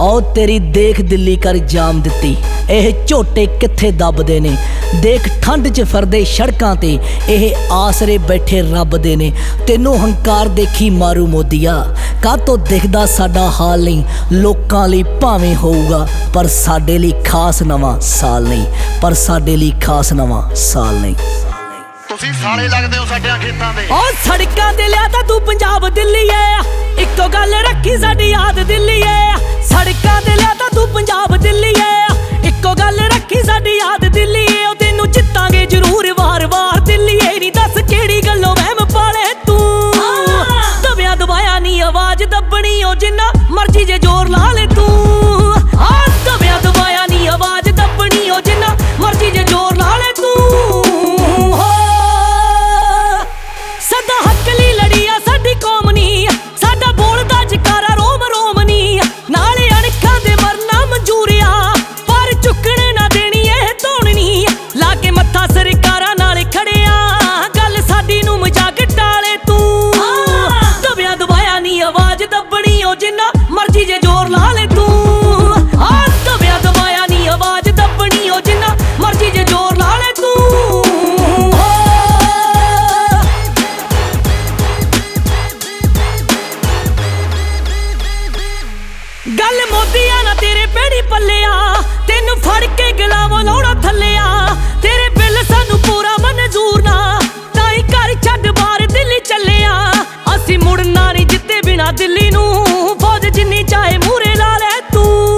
आओ तेरी देख दिल्ली कर जाम दित्ती ਇਹ ਝੋਟੇ ਕਿੱਥੇ ਦੱਬਦੇ ਨੇ ਦੇਖ ਠੰਡ 'ਚ ਫਿਰਦੇ ਸੜਕਾਂ ਤੇ ਇਹ ਆਸਰੇ ਬੈਠੇ ਰੱਬ ਦੇ ਨੇ ਤੈਨੂੰ ਹੰਕਾਰ ਦੇਖੀ ਮਾਰੂ ਮੋਦੀਆ ਕਾਹਤੋਂ ਦਿਖਦਾ ਸਾਡਾ ਹਾਲ ਨਹੀਂ ਲੋਕਾਂ ਲਈ ਭਾਵੇਂ ਹੋਊਗਾ ਪਰ ਸਾਡੇ ਲਈ ਖਾਸ ਨਵਾਂ ਸਾਲ ਨਹੀਂ ਪਰ ਸਾਡੇ ਲਈ ਖਾਸ ਨਵਾਂ ਸਾਲ ਨਹੀਂ ਤੁਸੀਂ ਸਾਲੇ ਲੱਗਦੇ ਹੋ ਸਾਡੇ ਖੇਤਾਂ ਦੇ ਓ ਸੜਕਾਂ ਤੇ ਲਿਆ ਤਾਂ ਤੂੰ ਪੰਜਾਬ ਦਿੱਲੀ ਏ ਇੱਕੋ ਗੱਲ ਰੱਖੀ ਸਾਡੀ ਯਾਦ ਦਿੱਲੀ ਏ ਸੜਕਾਂ ਤੇ ਲਿਆ ਤਾਂ ਤੂੰ ਪੰਜਾਬ ਦਿੱਲੀ ਏ ਇੱਕੋ ਗੱਲ ਰੱਖੀ ਸਾਡੀ ਯਾਦ ਦਿੱਲੀ ਏ ਉਹ ਤੈਨੂੰ ਜਿੱਤਾਂਗੇ ਜ਼ਰੂਰ ਵਾਰ-ਵਾਰ ਦਿੱਲੀ ਏ ਨਹੀਂ ਦੱਸ ਕਿਹੜੀ ਗੱਲੋਂ ਵਹਿਮ ਪਾਲੇ ਤੂੰ ਦਬਿਆ ਦਬਾਇਆ ਨਹੀਂ ਆਵਾਜ਼ ਦੱਬਣੀ ਉਹ ਜਿੰਨਾ ਮਰਜ਼ੀ ਜੇ ਜ਼ੋਰ ਲਾ ਲੈ ਤੂੰ ਦਬਿਆ ਦਬਾਇਆ ਨਹੀਂ ਆਵਾਜ਼ ਦੱਬਣੀ ਉਹ ਜਿੰਨਾ ਮਰਜ਼ੀ ਜੇ ਜ਼ੋਰ ਲਾ ਲੈ ਤੂੰ ਸਦਾ ਹੱਕ ਲਈ ਲੜੀ ਆ ਸਾਡੀ ਕੌਮ ਨੀ ਸਾਡਾ ਬੋਲਦਾ ਜਕਾਰਾ ਰੋਮ ਰੋਮ ਨੀ ਨਾਲੇ ਅਣਖਾਂ ਦੇ ਮਰਨਾ ਮਨਜ਼ੂਰ ਆ ਪਰ ਝੁਕਣ ਨਾ ਦੇਣੀ ਇਹ ਧੋਣੀ ਲਾ ਕੇ ਮੱਥਾ ਸਰਕਾਰਾਂ ਨਾਲ ਖੜਿਆ ਗੱਲ ਸਾਡੀ ਨੂੰ ਮਜ਼ਾਕ ਟਾਲੇ ਤੂੰ ਦਬਿਆ ਦਬਾਇਆ ਨੀ ਆਵਾਜ਼ ਦੱਬਣੀ ਉਹ ਜਿੰਨਾ ਮਰਜ਼ੀ ਜੇ ਜ਼ੋਰ ਲਾ ਲੈ ਤੂੰ ਦਬਿਆ ਦਬਾਇਆ ਨੀ ਆਵਾਜ਼ ਦੱਬਣੀ ਉਹ ਜਿੰਨਾ ਮਰਜ਼ੀ ਜੇ ਜ਼ੋਰ ਲਾ ਲੈ ਤੂੰ ਗੱਲ ਮੋਦੀਆ ਨਾ ਤੇਰੇ ਪੈੜੀ ਪੱਲਿਆ ਤੈਨੂੰ ਫੜ ਕੇ ਗਲਾਵਾਂ ਲਾਉਣਾ ਥੱਲਿਆ ਤੇਰੇ ਬਿੱਲ ਸਾਨੂੰ ਪੂਰਾ ਮਨਜ਼ੂਰ ਨਾ ਤਾਂ ਹੀ ਘਰ ਛੱਡ ਬਾਹਰ ਦਿੱਲੀ ਚੱਲਿਆ ਅਸੀਂ ਮੁੜਨਾ ਨਹੀਂ ਜਿੱਤੇ ਬਿਨਾ ਦਿੱਲੀ ਨੂੰ ਫੌਜ ਜਿੰਨੀ ਚਾਹੇ ਮੂਰੇ ਲਾ ਲੈ ਤੂੰ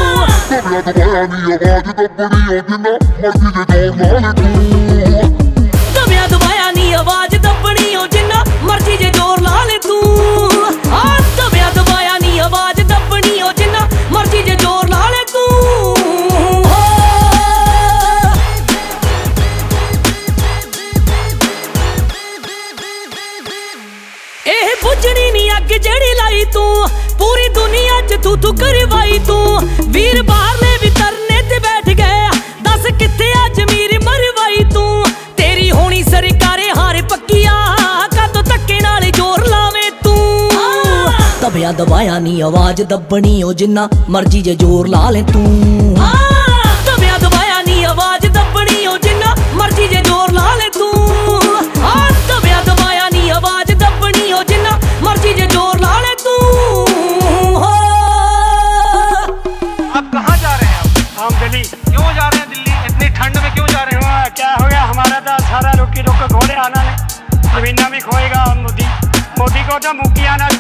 ਦਬਿਆ ਦਬਾਇਆ ਨਹੀਂ ਆਵਾਜ਼ ਦੱਬਣੀ ਉਹ ਜਿੰਨਾ ਮਰਜ਼ੀ ਜੇ ਜ਼ੋਰ ਲਾ ਲੈ ਤੂੰ ਦਬਿਆ ਦਬਾਇਆ ਨਹੀਂ ਆਵਾਜ਼ ਦੱਬਣੀ ਉਹ ਜਿੰਨਾ ਮਰਜ਼ੀ ਜੇ ਜ਼ੋਰ ਲਾ ਲੈ ਤੂੰ ਇਹ ਬੁੱਝਣੀ ਨਹੀਂ ਅੱਗ ਜਿਹੜੀ ਲਾਈ ਤੂੰ ਪੂਰੀ ਦੁਨੀਆ 'ਚ ਤੂੰ ਕਰਵਾਈ ਤੂੰ ਵੀਰ ਬਾਹਰਲੇ ਵੀ ਤਰਨੇ ਤੇ ਬੈਠ ਗਏ ਦੱਸ ਕਿੱਥੇ ਆ ਜ਼ਮੀਰ ਮਰਵਾਈ ਤੂੰ ਤੇਰੀ ਹੋਣੀ ਸਰਕਾਰੇ ਹਾਰ ਪੱਕੀਆਂ ਕਾਤੋਂ ਧੱਕੇ ਨਾਲ ਜ਼ੋਰ ਲਾਵੇਂ ਤੂੰ ਦਬਿਆ ਦਬਾਇਆ ਨਹੀਂ ਆਵਾਜ਼ ਦੱਬਣੀ ਉਹ ਜਿੰਨਾ ਮਰਜ਼ੀ ਜੇ ਜ਼ੋਰ ਲਾ ਲੈ ਤੂੰ ਦਬਿਆ ਦਬਾਇਆ ਨਹੀਂ ਆਵਾਜ਼ ਦੱਬਣੀ ਉਹ ਜਿੰਨਾ ਮਰਜ਼ੀ ਜੇ ਜ਼ੋਰ ਲਾ ਲੈ ਤੂੰ ਦਬਿਆ ਦਬਾਇਆ ਨਹੀਂ ਆਵਾਜ਼ ਦੱਬਣੀ ਉਹ ਜਿੰਨਾ मर्जी जे जोर ला ले तू अब कहाँ जा रहे हैं हम दिल्ली क्यों जा रहे हैं दिल्ली इतनी ठंड में क्यों जा रहे हैं क्या हो गया हमारा तो सारा रुक रुक घोड़े आना है जमीना भी खोएगा मोदी को तो मुक्की आना